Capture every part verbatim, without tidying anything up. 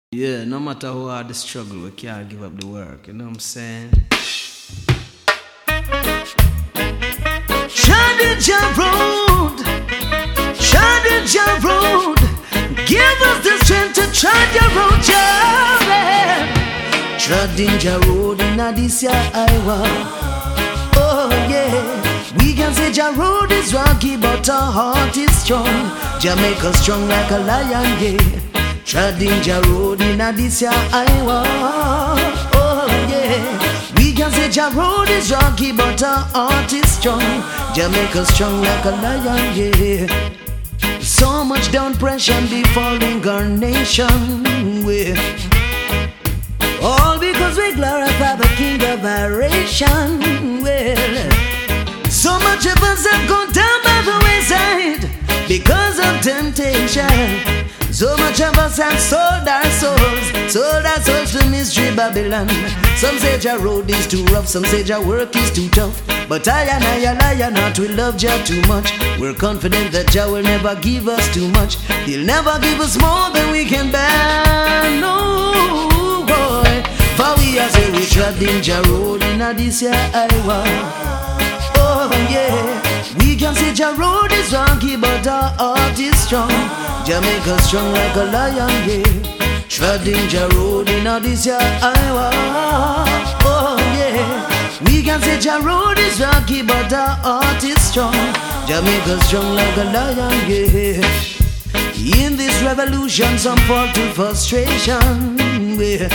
Yeah, no matter how hard the struggle, we can't give up the work, you know what I'm saying? Shadija Road, Shadija Road, give us the strength to trod your road, Jared. Shadija Road in Adisia, Iowa. Oh yeah, we can say Ja Road is rocky, but our heart is strong. Jamaica strong like a lion, yeah. Treading Ja Road in Adisia, Iowa. Oh yeah, we can say Ja Road is rocky, but our heart is strong. Jamaica strong like a lion, yeah. So much down pressure befalling our nation, yeah. All because we glorify the King of adoration. Well, so much of us have gone down by the wayside because of temptation. So much of us have sold our souls, sold our souls to Mystery Babylon. Some say Ja Road is too rough, some say Ja work is too tough. But I and I and I and not, we love Ja too much. We're confident that Ja will never give us too much. He'll never give us more than we can bear, no boy. For we are say we treading Ja Road in Adisia, Iowa. Oh yeah, we can say Ja Road is rocky, but our heart is strong. Jamaica strong like a lion, yeah. Treading Ja Road in Adisia, Iowa. Oh yeah, we can say Ja Road is rocky, but our heart is strong. Jamaica strong like a lion, yeah. In this revolution, some fall to frustration, yeah.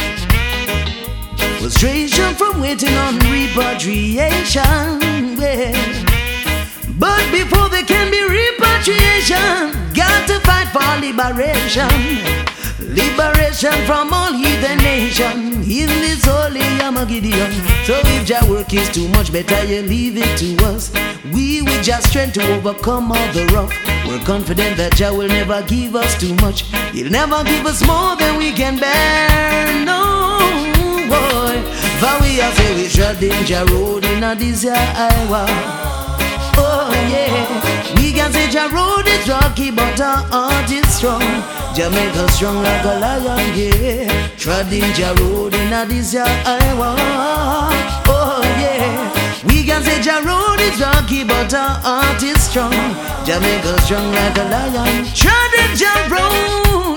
Frustration from waiting on repatriation, yeah. But before there can be repatriation, got to fight for liberation. Liberation from all heathen nation in this holy Armageddon. So if Ja work is too much, better you leave it to us. We with just strength to overcome all the rough. We're confident that Ja will never give us too much. He'll never give us more than we can bear, no boy. For we are say we treading Ja Road in Adisia, Iowa. Oh yeah, we can say Ja Road is rocky, but our heart is strong. Jamaica strong like a lion, yeah. Treading Ja Road in Adisia, Iowa. Oh yeah, we can say Ja Road is rocky, but our heart is strong. Jamaica strong like a lion. Treading Ja Road,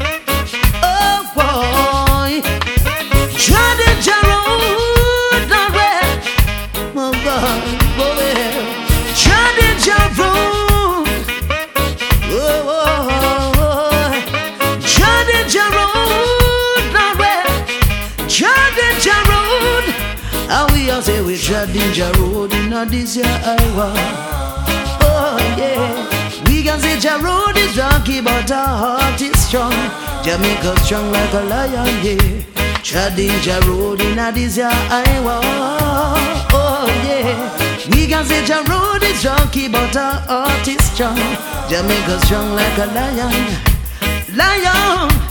oh boy. Treading Ja Road, not red, oh God, boy. Treading Ja Road, oh, oh, oh. Treading Ja Road, not red. Treading Ja Road, and we all say we treading Ja Road in Adisia, Iowa. Oh yeah, we can say Ja Road is rocky, but our heart is strong. Jamaica strong like a lion, yeah. Treading Ja Road in Adisia, Iowa. Oh yeah, we can say Ja Road is rocky, but our heart is strong. Jamaica strong like a lion, lion.